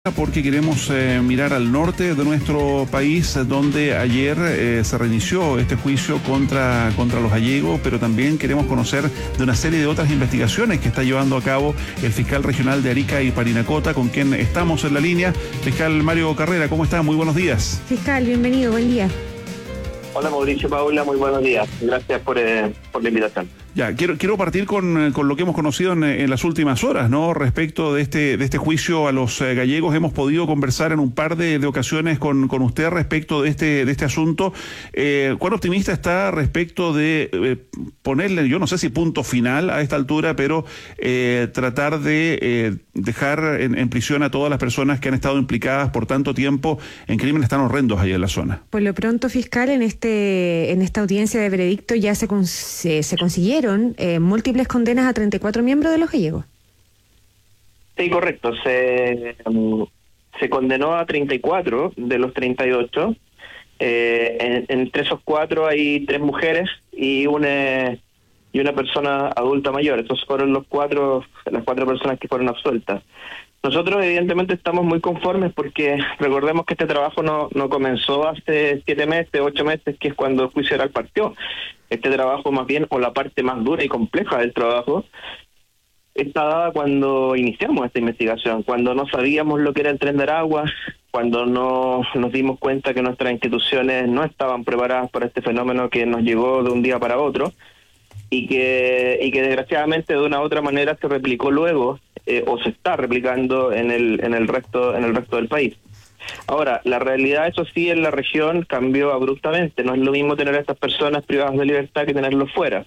Porque queremos mirar al norte de nuestro país, donde ayer se reinició este juicio contra los gallegos, pero también queremos conocer de una serie de otras investigaciones que está llevando a cabo el fiscal regional de Arica y Parinacota, con quien estamos en la línea. Fiscal Mario Carrera, ¿cómo está? Muy buenos días. Fiscal, bienvenido, buen día. Hola Mauricio, Paula, muy buenos días. Gracias por la invitación. Ya, quiero partir con lo que hemos conocido en las últimas horas, ¿no? Respecto de este juicio a los gallegos. Hemos podido conversar en un par de ocasiones con usted respecto de este asunto. ¿Cuán optimista está respecto de ponerle, yo no sé si punto final a esta altura, pero tratar de dejar en prisión a todas las personas que han estado implicadas por tanto tiempo en crímenes tan horrendos allá en la zona? Por lo pronto, fiscal, en esta audiencia de veredicto ya se consiguieron múltiples condenas a 34 miembros de los gallegos. Sí, correcto. Se condenó a 34 de los 38. Entre esos 4 hay 3 mujeres y una persona adulta mayor. Estos fueron las 4 personas que fueron absueltas. Nosotros evidentemente estamos muy conformes porque recordemos que este trabajo no comenzó hace 7 meses, 8 meses, que es cuando el juicio oral partió. Este trabajo más bien, o la parte más dura y compleja del trabajo, está dada cuando iniciamos esta investigación, cuando no sabíamos lo que era el Tren de Aragua, cuando no nos dimos cuenta que nuestras instituciones no estaban preparadas para este fenómeno que nos llegó de un día para otro y que desgraciadamente de una u otra manera se replicó luego o se está replicando en el resto del país. Ahora, la realidad, eso sí, en la región cambió abruptamente. No es lo mismo tener a estas personas privadas de libertad que tenerlos fuera.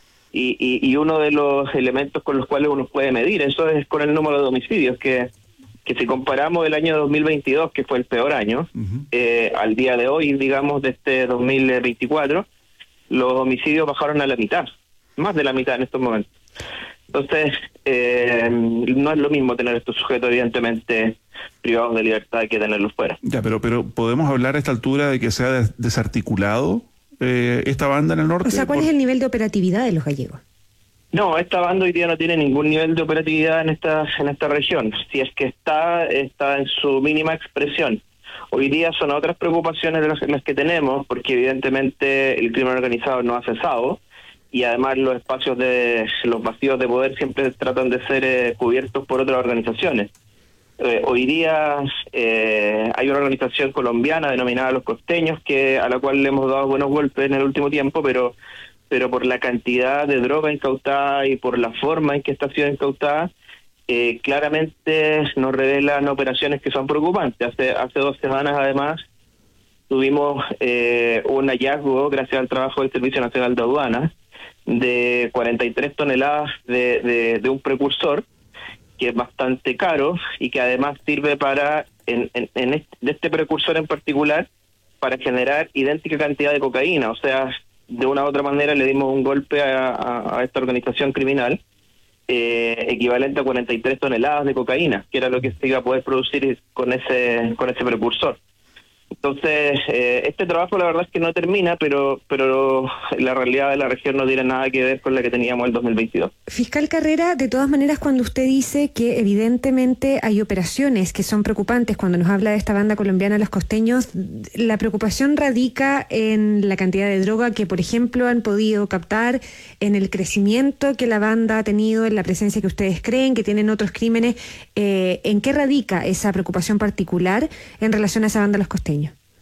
Y uno de los elementos con los cuales uno puede medir eso es con el número de homicidios, que si comparamos el año 2022, que fue el peor año, al día de hoy, digamos, de este 2024, los homicidios bajaron a la mitad, más de la mitad en estos momentos. Entonces, no es lo mismo tener estos sujetos, evidentemente, privados de libertad que tenerlos fuera. Ya, pero ¿podemos hablar a esta altura de que se ha desarticulado esta banda en el norte? O sea, ¿cuál es el nivel de operatividad de los gallegos? No, esta banda hoy día no tiene ningún nivel de operatividad en esta región. Si es que está en su mínima expresión. Hoy día son otras preocupaciones las que tenemos, porque evidentemente el crimen organizado no ha cesado. Y además los vacíos de poder siempre tratan de ser cubiertos por otras organizaciones. Hoy día hay una organización colombiana denominada Los Costeños, a la cual le hemos dado buenos golpes en el último tiempo, pero por la cantidad de droga incautada y por la forma en que está siendo incautada, claramente nos revelan operaciones que son preocupantes. Hace 2 semanas además tuvimos un hallazgo, gracias al trabajo del Servicio Nacional de Aduanas, de 43 toneladas de un precursor que es bastante caro y que además sirve de este precursor en particular para generar idéntica cantidad de cocaína. O sea, de una u otra manera le dimos un golpe a esta organización criminal equivalente a 43 toneladas de cocaína, que era lo que se iba a poder producir con ese precursor. Entonces, este trabajo la verdad es que no termina, pero la realidad de la región no tiene nada que ver con la que teníamos el 2022. Fiscal Carrera, de todas maneras, cuando usted dice que evidentemente hay operaciones que son preocupantes, cuando nos habla de esta banda colombiana Los Costeños, la preocupación radica en la cantidad de droga que, por ejemplo, han podido captar, en el crecimiento que la banda ha tenido, en la presencia que ustedes creen que tienen otros crímenes. ¿En qué radica esa preocupación particular en relación a esa banda Los Costeños?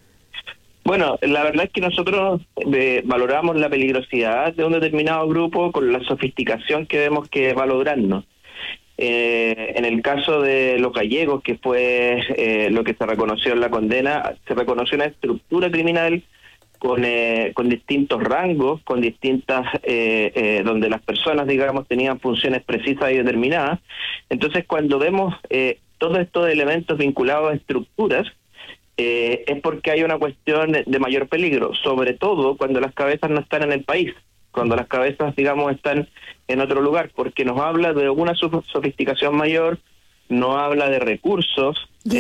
Bueno, la verdad es que nosotros valoramos la peligrosidad de un determinado grupo con la sofisticación que vemos que va logrando. En el caso de los gallegos, que fue lo que se reconoció en la condena, se reconoció una estructura criminal con distintos rangos, con distintas, donde las personas, digamos, tenían funciones precisas y determinadas. Entonces, cuando vemos todos estos elementos vinculados a estructuras, es porque hay una cuestión de mayor peligro, sobre todo cuando las cabezas no están en el país, cuando las cabezas, digamos, están en otro lugar, porque nos habla de una sofisticación mayor, no habla de recursos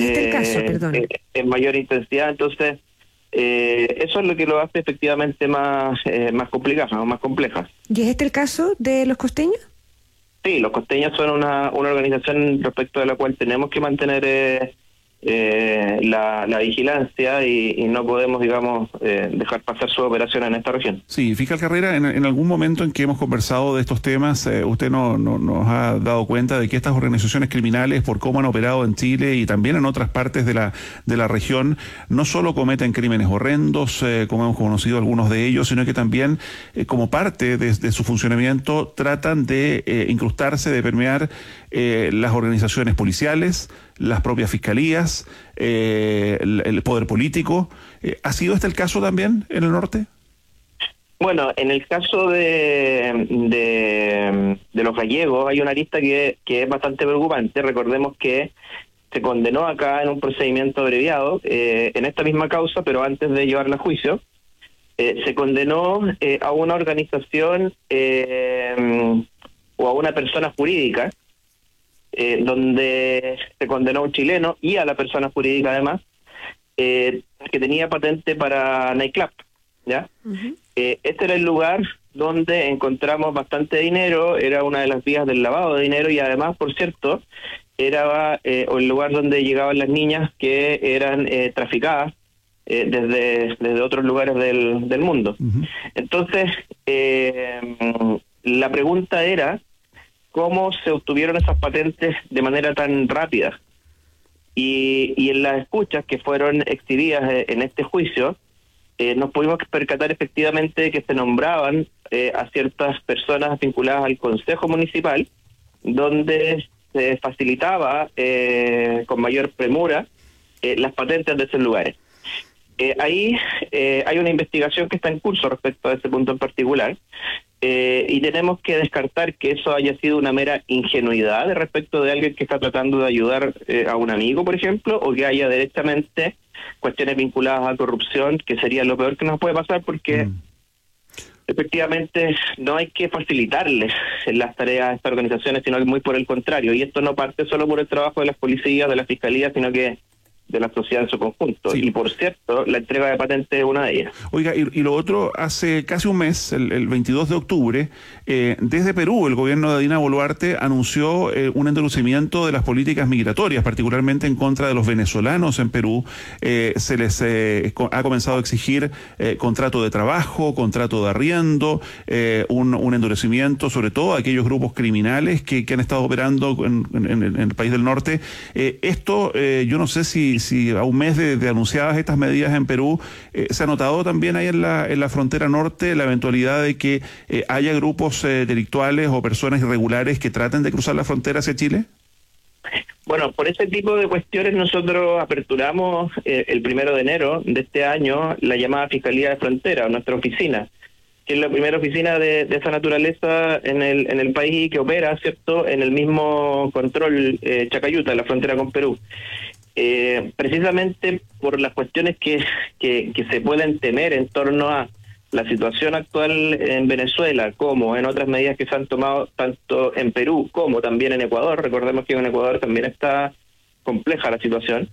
en mayor intensidad. Entonces, eso es lo que lo hace efectivamente más complicado, más complejas. ¿Y es este el caso de Los Costeños? Sí, Los Costeños son una organización respecto de la cual tenemos que mantener la vigilancia y no podemos, digamos, dejar pasar su operación en esta región. Sí, fiscal Carrera, en algún momento en que hemos conversado de estos temas, usted nos ha dado cuenta de que estas organizaciones criminales, por cómo han operado en Chile y también en otras partes de la región, no solo cometen crímenes horrendos, como hemos conocido algunos de ellos, sino que también, como parte de su funcionamiento, tratan de incrustarse, de permear las organizaciones policiales, las propias fiscalías, el poder político. ¿Ha sido este el caso también en el norte? Bueno, en el caso de los gallegos hay una lista que es bastante preocupante. Recordemos que se condenó acá en un procedimiento abreviado, en esta misma causa, pero antes de llevarla a juicio, se condenó a una organización o a una persona jurídica, donde se condenó a un chileno y a la persona jurídica además, que tenía patente para nightclub, ¿ya? Uh-huh. Este era el lugar donde encontramos bastante dinero, era una de las vías del lavado de dinero y además, por cierto, era el lugar donde llegaban las niñas que eran traficadas desde otros lugares del mundo. Uh-huh. Entonces, la pregunta era cómo se obtuvieron esas patentes de manera tan rápida. Y en las escuchas que fueron exhibidas en este juicio, nos pudimos percatar efectivamente que se nombraban a ciertas personas vinculadas al Consejo Municipal, donde se facilitaba con mayor premura las patentes de esos lugares. Ahí hay una investigación que está en curso respecto a ese punto en particular, y tenemos que descartar que eso haya sido una mera ingenuidad respecto de alguien que está tratando de ayudar a un amigo, por ejemplo, o que haya directamente cuestiones vinculadas a corrupción, que sería lo peor que nos puede pasar, porque efectivamente no hay que facilitarles las tareas a estas organizaciones, sino que muy por el contrario, y esto no parte solo por el trabajo de las policías, de la fiscalía, sino que de la sociedad en su conjunto. Sí. Y por cierto, la entrega de patentes es una de ellas. Oiga, y lo otro, hace casi un mes, el 22 de octubre, desde Perú, el gobierno de Dina Boluarte anunció un endurecimiento de las políticas migratorias, particularmente en contra de los venezolanos en Perú. Se les ha comenzado a exigir contrato de trabajo, contrato de arriendo, un endurecimiento, sobre todo a aquellos grupos criminales que han estado operando en el país del norte. Esto, yo no sé si a un mes de anunciadas estas medidas en Perú, se ha notado también ahí en la frontera norte la eventualidad de que haya grupos delictuales o personas irregulares que traten de cruzar la frontera hacia Chile. Bueno, por ese tipo de cuestiones nosotros aperturamos el 1 de enero de este año la llamada Fiscalía de Frontera, nuestra oficina, que es la primera oficina de esa naturaleza en el país y que opera, ¿cierto?, en el mismo control Chacayuta, la frontera con Perú. Precisamente por las cuestiones que se pueden temer en torno a la situación actual en Venezuela, como en otras medidas que se han tomado tanto en Perú como también en Ecuador. Recordemos que en Ecuador también está compleja la situación.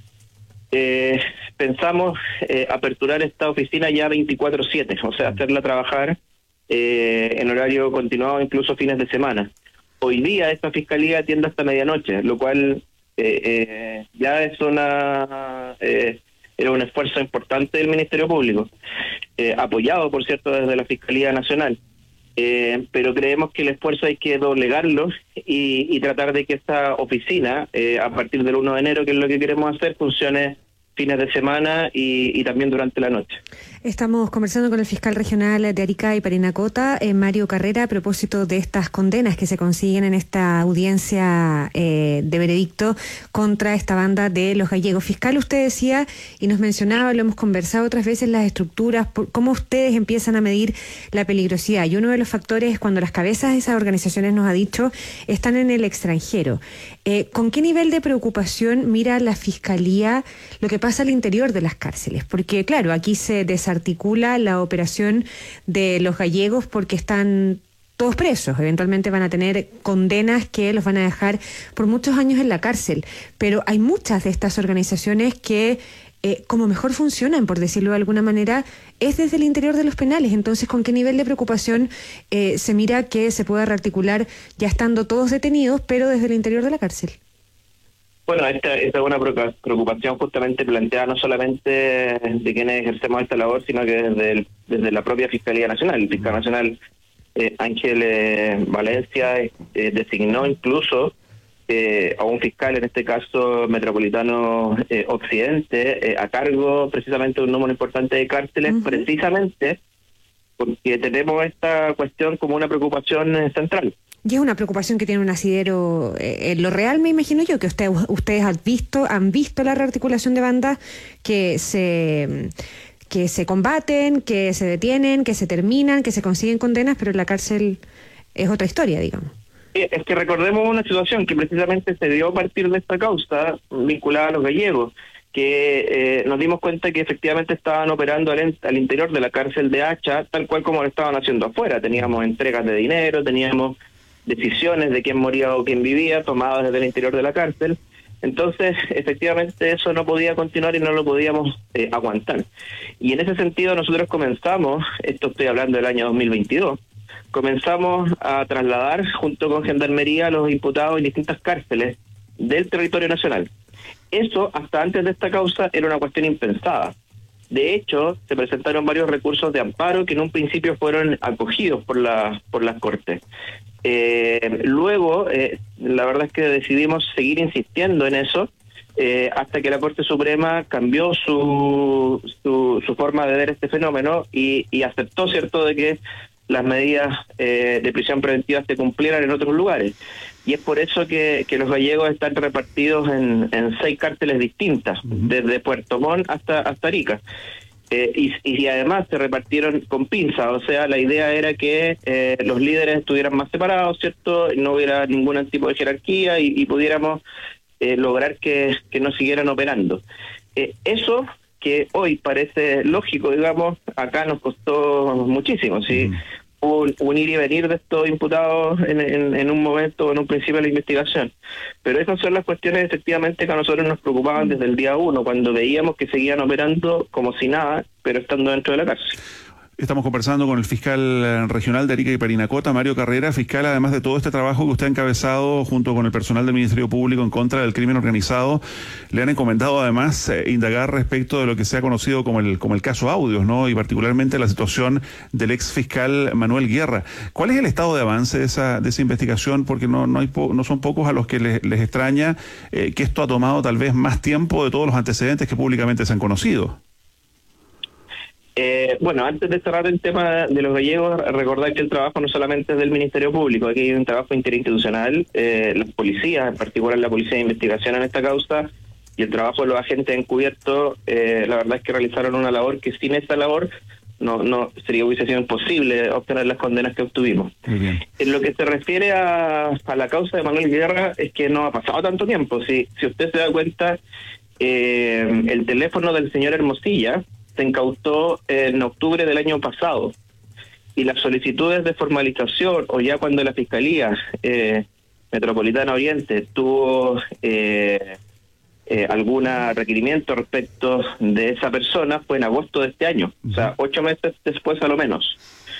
Pensamos aperturar esta oficina ya 24/7, o sea, hacerla trabajar en horario continuado, incluso fines de semana. Hoy día esta fiscalía atiende hasta medianoche, lo cual ya es era un esfuerzo importante del Ministerio Público, apoyado, por cierto, desde la Fiscalía Nacional. Pero creemos que el esfuerzo hay que doblegarlo y tratar de que esta oficina, a partir del 1 de enero, que es lo que queremos hacer, funcione fines de semana y también durante la noche. Estamos conversando con el fiscal regional de Arica y Parinacota, Mario Carrera, a propósito de estas condenas que se consiguen en esta audiencia de veredicto contra esta banda de los gallegos. Fiscal, usted decía y nos mencionaba, lo hemos conversado otras veces, las estructuras, cómo ustedes empiezan a medir la peligrosidad. Y uno de los factores es cuando las cabezas de esas organizaciones, nos ha dicho, están en el extranjero. ¿Con qué nivel de preocupación mira la Fiscalía lo que pasa al interior de las cárceles? Porque, claro, aquí se desarticula la operación de los gallegos porque están todos presos. Eventualmente van a tener condenas que los van a dejar por muchos años en la cárcel. Pero hay muchas de estas organizaciones que, como mejor funcionan, por decirlo de alguna manera, es desde el interior de los penales. Entonces, ¿con qué nivel de preocupación se mira que se pueda rearticular ya estando todos detenidos, pero desde el interior de la cárcel? Bueno, esta es una preocupación justamente planteada no solamente de quienes ejercemos esta labor, sino que desde la propia Fiscalía Nacional. El fiscal nacional Ángel Valencia designó incluso a un fiscal, en este caso metropolitano Occidente, a cargo precisamente de un número importante de cárceles, precisamente porque tenemos esta cuestión como una preocupación central. Y es una preocupación que tiene un asidero en lo real, me imagino yo, que ustedes han visto la rearticulación de bandas que se combaten, que se detienen, que se terminan, que se consiguen condenas, pero en la cárcel es otra historia, digamos. Es que recordemos una situación que precisamente se dio a partir de esta causa vinculada a los gallegos, que nos dimos cuenta que efectivamente estaban operando al interior de la cárcel de Hacha, tal cual como lo estaban haciendo afuera. Teníamos entregas de dinero, teníamos decisiones de quién moría o quién vivía tomadas desde el interior de la cárcel. Entonces, efectivamente, eso no podía continuar y no lo podíamos aguantar. Y en ese sentido nosotros comenzamos, esto estoy hablando del año 2022, comenzamos a trasladar junto con Gendarmería a los imputados en distintas cárceles del territorio nacional. Eso, hasta antes de esta causa, era una cuestión impensada. De hecho, se presentaron varios recursos de amparo que en un principio fueron acogidos por las Cortes. Luego, la verdad es que decidimos seguir insistiendo en eso hasta que la Corte Suprema cambió su forma de ver este fenómeno y aceptó, ¿cierto?, de que las medidas de prisión preventiva se cumplieran en otros lugares. Y es por eso que los gallegos están repartidos en 6 cárceles distintas, desde Puerto Montt hasta Arica. Y además se repartieron con pinzas, o sea, la idea era que los líderes estuvieran más separados, ¿cierto? No hubiera ningún tipo de jerarquía y pudiéramos lograr que no siguieran operando. Eso que hoy parece lógico, digamos, acá nos costó muchísimo, ¿sí? Un ir y venir de estos imputados en un momento, en un principio de la investigación. Pero esas son las cuestiones efectivamente que a nosotros nos preocupaban desde el día 1, cuando veíamos que seguían operando como si nada, pero estando dentro de la cárcel. Estamos conversando con el fiscal regional de Arica y Parinacota, Mario Carrera. Fiscal, además de todo este trabajo que usted ha encabezado junto con el personal del Ministerio Público en contra del crimen organizado, le han encomendado además indagar respecto de lo que se ha conocido como el caso Audios, ¿no? Y particularmente la situación del ex fiscal Manuel Guerra. ¿Cuál es el estado de avance de esa investigación? Porque no son pocos a los que les extraña que esto ha tomado tal vez más tiempo de todos los antecedentes que públicamente se han conocido. Bueno, antes de cerrar el tema de los gallegos, recordar que el trabajo no solamente es del Ministerio Público, aquí hay un trabajo interinstitucional, las policías, en particular la Policía de Investigación en esta causa, y el trabajo de los agentes encubiertos, la verdad es que realizaron una labor que sin esa labor hubiese sido imposible obtener las condenas que obtuvimos. En lo que se refiere a la causa de Manuel Guerra, es que no ha pasado tanto tiempo. Si usted se da cuenta, el teléfono del señor Hermosilla se incautó en octubre del año pasado, y las solicitudes de formalización, o ya cuando la Fiscalía Metropolitana Oriente tuvo algún requerimiento respecto de esa persona, fue en agosto de este año, o sea, 8 meses después a lo menos.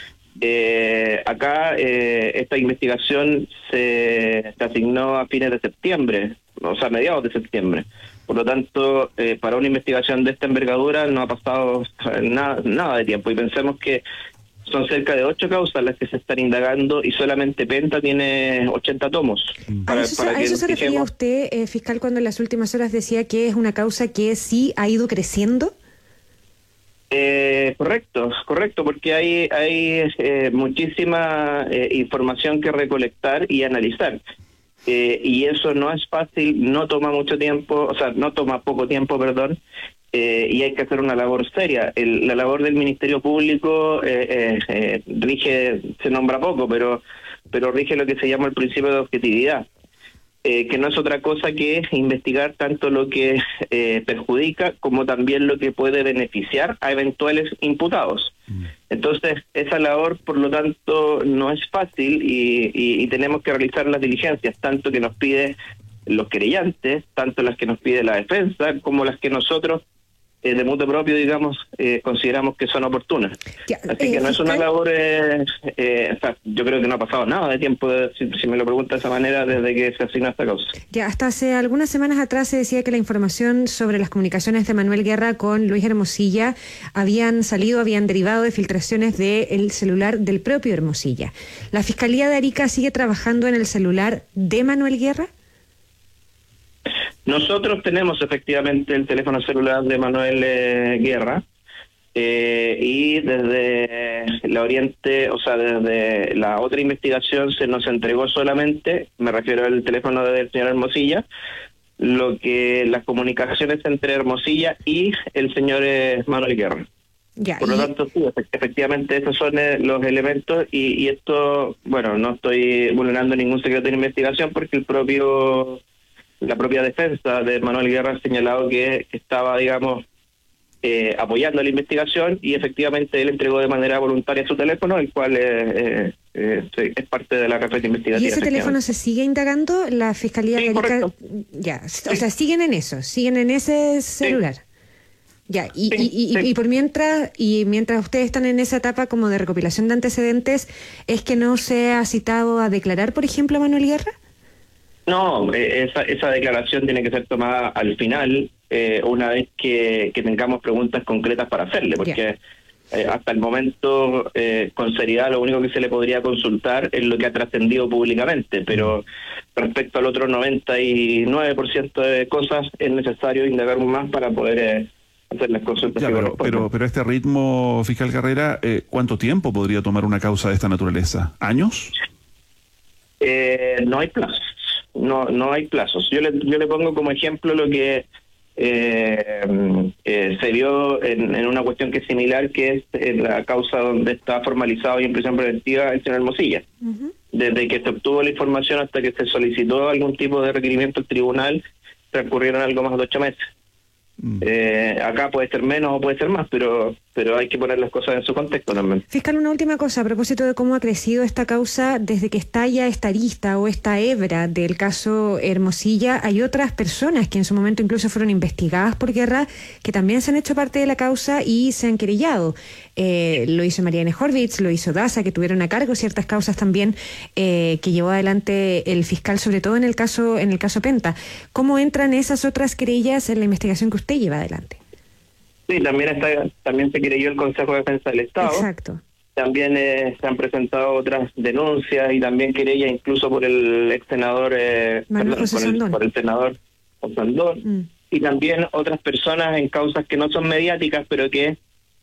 Acá esta investigación se asignó a fines de septiembre, o sea, mediados de septiembre. Por lo tanto, para una investigación de esta envergadura no ha pasado nada de tiempo, y pensemos que son cerca de 8 causas las que se están indagando y solamente Penta tiene 80 tomos. ¿A eso se refería usted, fiscal, cuando en las últimas horas decía que es una causa que sí ha ido creciendo? Correcto, porque hay muchísima información que recolectar y analizar. Y eso no es fácil, no toma mucho tiempo, o sea, no toma poco tiempo, perdón, y hay que hacer una labor seria. La labor del Ministerio Público rige, se nombra poco, pero rige lo que se llama el principio de objetividad, que no es otra cosa que investigar tanto lo que perjudica como también lo que puede beneficiar a eventuales imputados. Entonces, esa labor, por lo tanto, no es fácil y tenemos que realizar las diligencias, tanto que nos pide los querellantes, tanto las que nos pide la defensa, como las que nosotros de motu propio, digamos, consideramos que son oportunas. Así que no es una labor, o sea, yo creo que no ha pasado nada de tiempo, si me lo pregunta de esa manera, desde que se asignó esta causa. Ya, hasta hace algunas semanas atrás se decía que la información sobre las comunicaciones de Manuel Guerra con Luis Hermosilla habían derivado de filtraciones del celular del propio Hermosilla. ¿La Fiscalía de Arica sigue trabajando en el celular de Manuel Guerra? Nosotros tenemos efectivamente el teléfono celular de Manuel Guerra, y desde la Oriente, o sea, desde la otra investigación se nos entregó solamente, me refiero al teléfono del señor Hermosilla, lo que las comunicaciones entre Hermosilla y el señor Manuel Guerra. Ya, por lo tanto, sí, efectivamente esos son los elementos, y esto, bueno, no estoy vulnerando ningún secreto de investigación porque la propia defensa de Manuel Guerra ha señalado que estaba, digamos, apoyando la investigación, y efectivamente él entregó de manera voluntaria su teléfono, el cual es parte de la carpeta investigativa. ¿Y ese teléfono se sigue indagando? ¿La Fiscalía de Arica? Ya, o sea, siguen en ese celular. Sí. Ya, y por mientras ustedes están en esa etapa como de recopilación de antecedentes, ¿es que no se ha citado a declarar, por ejemplo, a Manuel Guerra? No, esa declaración tiene que ser tomada al final, una vez que tengamos preguntas concretas para hacerle, porque hasta el momento, con seriedad, lo único que se le podría consultar es lo que ha trascendido públicamente, pero respecto al otro 99% de cosas es necesario indagar más para poder hacer las consultas. Pero este ritmo, fiscal Carrera, ¿cuánto tiempo podría tomar una causa de esta naturaleza? ¿Años? No hay plazos. No hay plazos. Yo le pongo como ejemplo lo que se vio en una cuestión que es similar, que es la causa donde está formalizado y en prisión preventiva el señor Hermosilla. Uh-huh. Desde que se obtuvo la información hasta que se solicitó algún tipo de requerimiento al tribunal, transcurrieron algo más de 8 meses. Acá puede ser menos o puede ser más, pero hay que poner las cosas en su contexto también. Fiscal, una última cosa a propósito de cómo ha crecido esta causa desde que estalla esta arista o esta hebra del caso Hermosilla. Hay otras personas que en su momento incluso fueron investigadas por Guerra, que también se han hecho parte de la causa y se han querellado. Lo hizo Marianne Horvitz, lo hizo Daza, que tuvieron a cargo ciertas causas también, que llevó adelante el fiscal, sobre todo en el caso Penta. ¿Cómo entran esas otras querellas en la investigación que usted lleva adelante? Sí, también se querelló el Consejo de Defensa del Estado. Exacto. También se han presentado otras denuncias y también querellas incluso por el ex senador, por el senador Osandón, y también otras personas en causas que no son mediáticas, pero que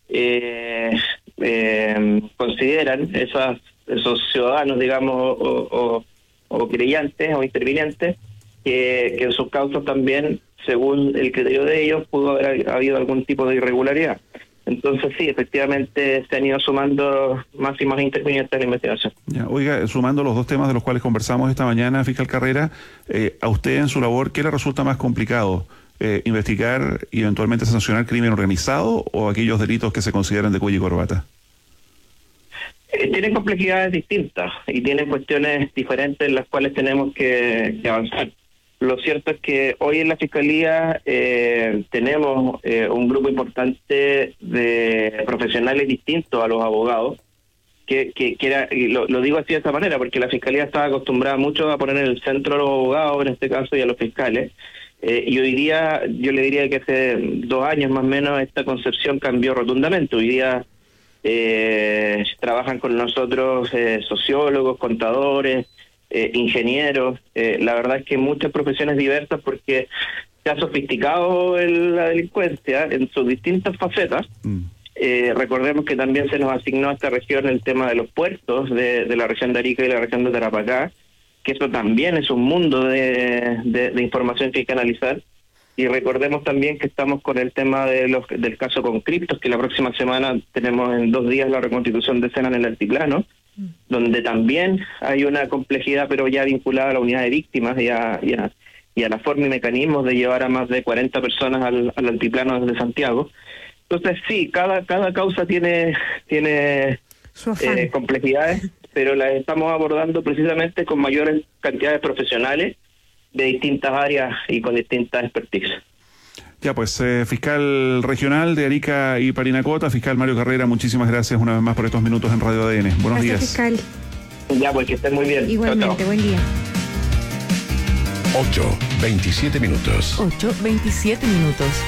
consideran esos ciudadanos, digamos, o creyentes o intervinientes, que en sus causas también, según el criterio de ellos, pudo haber habido algún tipo de irregularidad. Entonces sí, efectivamente se han ido sumando más y más intervinientes en la investigación. Ya, oiga, sumando los dos temas de los cuales conversamos esta mañana, fiscal Carrera, a usted en su labor, ¿qué le resulta más complicado? ¿Investigar y eventualmente sancionar crimen organizado o aquellos delitos que se consideran de cuello y corbata? Tienen complejidades distintas y tienen cuestiones diferentes en las cuales tenemos que avanzar. Lo cierto es que hoy en la Fiscalía tenemos un grupo importante de profesionales distintos a los abogados, que era, y lo digo así de esta manera, porque la Fiscalía estaba acostumbrada mucho a poner en el centro a los abogados, en este caso, y a los fiscales. Y hoy día, yo le diría que hace 2 años más o menos, esta concepción cambió rotundamente. Hoy día trabajan con nosotros sociólogos, contadores, ingenieros, la verdad es que muchas profesiones diversas, porque se ha sofisticado la delincuencia en sus distintas facetas. Recordemos que también se nos asignó a esta región el tema de los puertos de la región de Arica y la región de Tarapacá, que eso también es un mundo de información que hay que analizar. Y recordemos también que estamos con el tema del caso con criptos, que la próxima semana tenemos en 2 días la reconstitución de escena en el altiplano, donde también hay una complejidad, pero ya vinculada a la unidad de víctimas y a la forma y mecanismos de llevar a más de 40 personas al altiplano desde Santiago. Entonces sí, cada causa tiene complejidades, pero las estamos abordando precisamente con mayores cantidades profesionales de distintas áreas y con distintas expertise. Ya pues, fiscal regional de Arica y Parinacota, fiscal Mario Carrera, muchísimas gracias una vez más por estos minutos en Radio ADN. Buenos días. Fiscal. Ya, pues que estén muy bien. Igualmente, Chao, chao. buen día. 8:27 minutos. 8:27 minutos.